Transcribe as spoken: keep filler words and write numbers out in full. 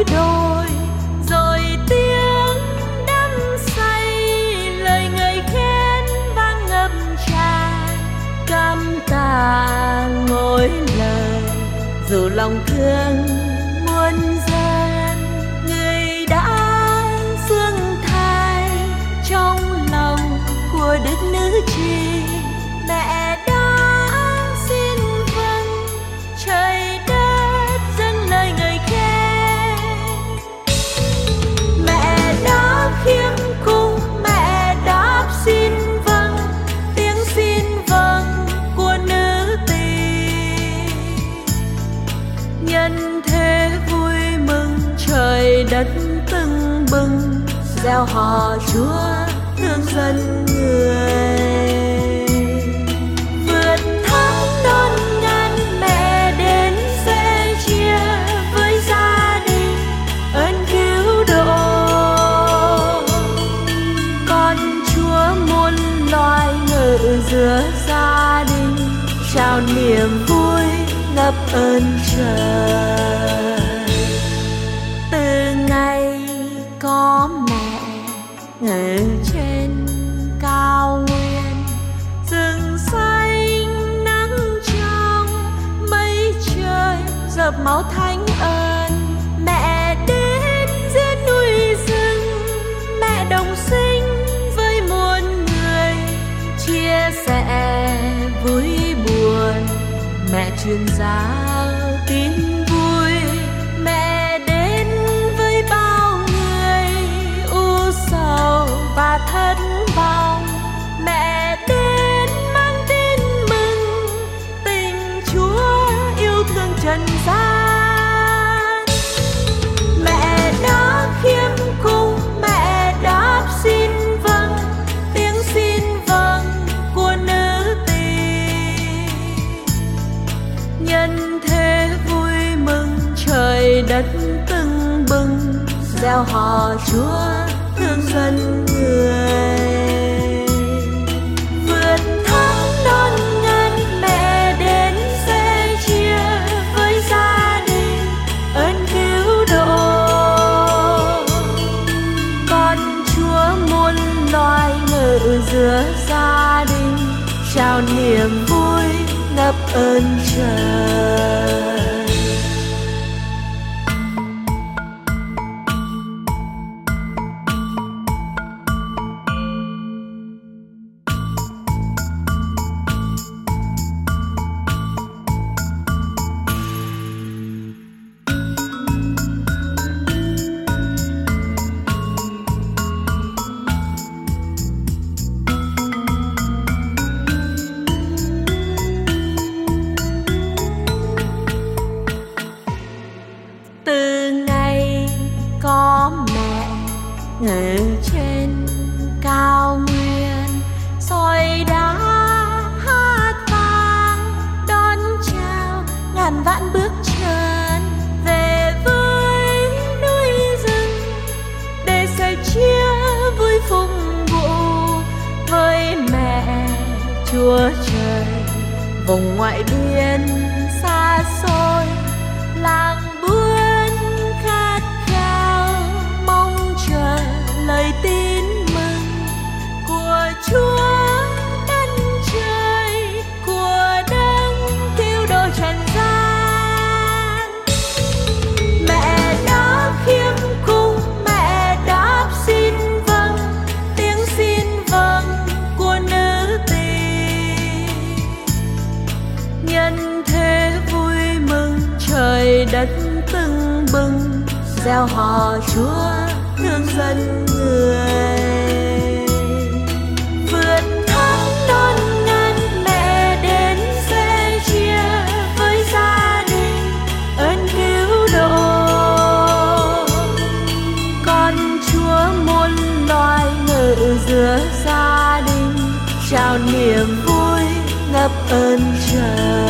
đồi, rồi tiếng đắm say lời người khen vang ngập tràn. Cam ta ngồi lời dù lòng thương muôn dân, người đã dương thay trong lòng của đức nữ tri. Mẹ đã xin vâng trời đất dâng lời người khen. Mẹ đã khiêm cung, mẹ đáp xin vâng tiếng xin vâng của nữ tỳ. Nhân thế vui mừng trời đất tưng bừng, gieo hò Chúa thương dân người. Vượt tháng đón ngàn mẹ đến sẻ chia với gia đình ơn cứu độ. Con Chúa muôn loài ngự giữa gia đình, trao niềm vui ngập ơn trời. Từ ngày có mẹ ngự trên cao nguyên, rừng xanh nắng trong mây trời dợp máu thánh ơn. Mẹ đến giữa núi rừng, mẹ đồng sinh với muôn người, chia sẻ vui buồn, mẹ truyền giáo tin vui. Mẹ đến với bao người u sầu và thất vọng, mẹ đến mang tin mừng tình Chúa yêu thương trần gian. Mẹ đã khiêm cung, mẹ đáp xin vâng tiếng xin vâng của nữ tỳ. Nhân thế vui mừng trời đất tưng bừng, gieo hò Chúa thương dân người. Vượt tháng đón ngàn mẹ đến sẻ chia với gia đình ơn cứu độ. Con Chúa muôn loài ngự giữa gia đình, trao niềm vui ngập ơn trời. Từ ngày có mẹ ngự trên cao nguyên, soi đá hát vang đón chào ngàn vạn bước chân về với núi rừng, để sẻ chia vui phụng vụ với mẹ Chúa trời. Vùng ngoại biên xa xôi làng buôn khát khao mong chờ lời tin mừng của Chúa đất trời, của đấng cứu độ trần gian. Mẹ đã khiêm cung, mẹ đáp xin vâng tiếng xin vâng của nữ tỳ. Nhân thế vui mừng trời đất tưng bừng, gieo hò Chúa thương dân người. Vượt tháng đón ngàn mẹ đến sẻ chia với gia đình ơn cứu độ. Con Chúa muôn loài ngự giữa gia đình, trao niềm vui ngập ơn trời.